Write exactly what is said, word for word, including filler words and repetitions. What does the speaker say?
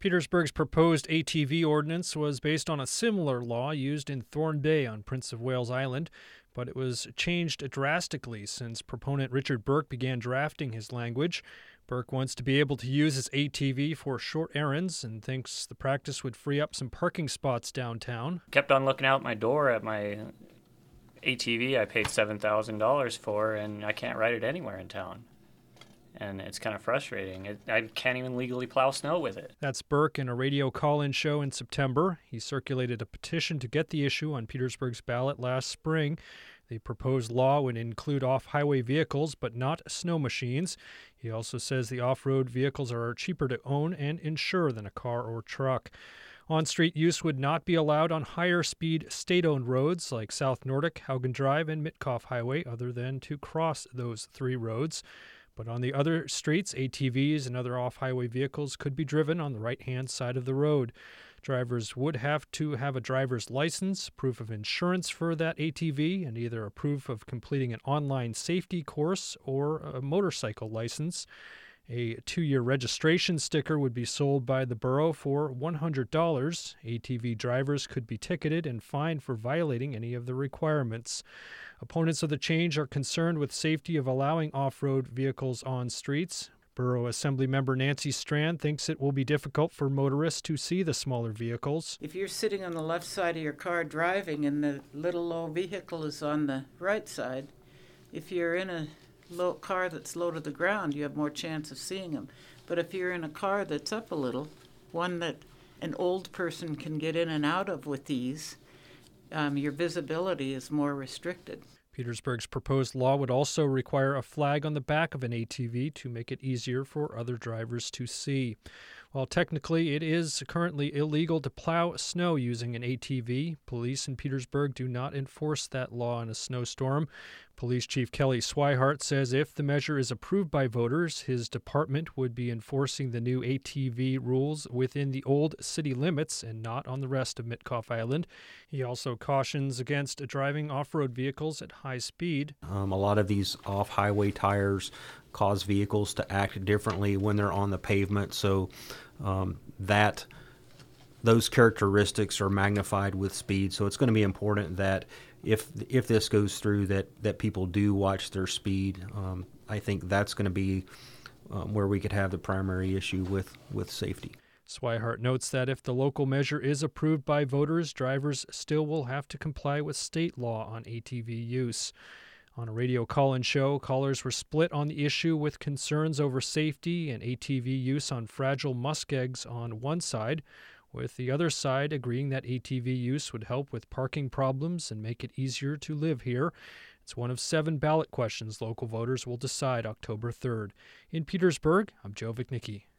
Petersburg's proposed A T V ordinance was based on a similar law used in Thorn Bay on Prince of Wales Island, but it was changed drastically since proponent Richard Burke began drafting his language. Burke wants to be able to use his A T V for short errands and thinks the practice would free up some parking spots downtown. Kept on looking out my door at my A T V I paid seven thousand dollars for, and I can't ride it anywhere in town. And it's kind of frustrating. It, I can't even legally plow snow with it. That's Burke in a radio call-in show in September. He circulated a petition to get the issue on Petersburg's ballot last spring. The proposed law would include off-highway vehicles, but not snow machines. He also says the off-road vehicles are cheaper to own and insure than a car or truck. On-street use would not be allowed on higher-speed state-owned roads like South Nordic, Haugen Drive, and Mitkoff Highway, other than to cross those three roads. But on the other streets, A T Vs and other off-highway vehicles could be driven on the right-hand side of the road. Drivers would have to have a driver's license, proof of insurance for that A T V, and either a proof of completing an online safety course or a motorcycle license. A two-year registration sticker would be sold by the borough for one hundred dollars. A T V drivers could be ticketed and fined for violating any of the requirements. Opponents of the change are concerned with safety of allowing off-road vehicles on streets. Borough Assembly member Nancy Strand thinks it will be difficult for motorists to see the smaller vehicles. If you're sitting on the left side of your car driving and the little low vehicle is on the right side, if you're in a low car that's low to the ground, you have more chance of seeing them. But if you're in a car that's up a little, one that an old person can get in and out of with ease, um, your visibility is more restricted. Petersburg's proposed law would also require a flag on the back of an A T V to make it easier for other drivers to see. While technically it is currently illegal to plow snow using an A T V, police in Petersburg do not enforce that law in a snowstorm. Police Chief Kelly Swihart says if the measure is approved by voters, his department would be enforcing the new A T V rules within the old city limits and not on the rest of Mitkoff Island. He also cautions against driving off-road vehicles at high speed. Um, a lot of these off-highway tires cause vehicles to act differently when they're on the pavement, so um, that those characteristics are magnified with speed. So it's going to be important that if if this goes through, that, that people do watch their speed. Um, I think that's going to be um, where we could have the primary issue with, with safety. Swihart notes that if the local measure is approved by voters, drivers still will have to comply with state law on A T V use. On a radio call-in show, callers were split on the issue with concerns over safety and A T V use on fragile muskegs on one side, with the other side agreeing that A T V use would help with parking problems and make it easier to live here. It's one of seven ballot questions local voters will decide October third. In Petersburg, I'm Joe Vichnicki.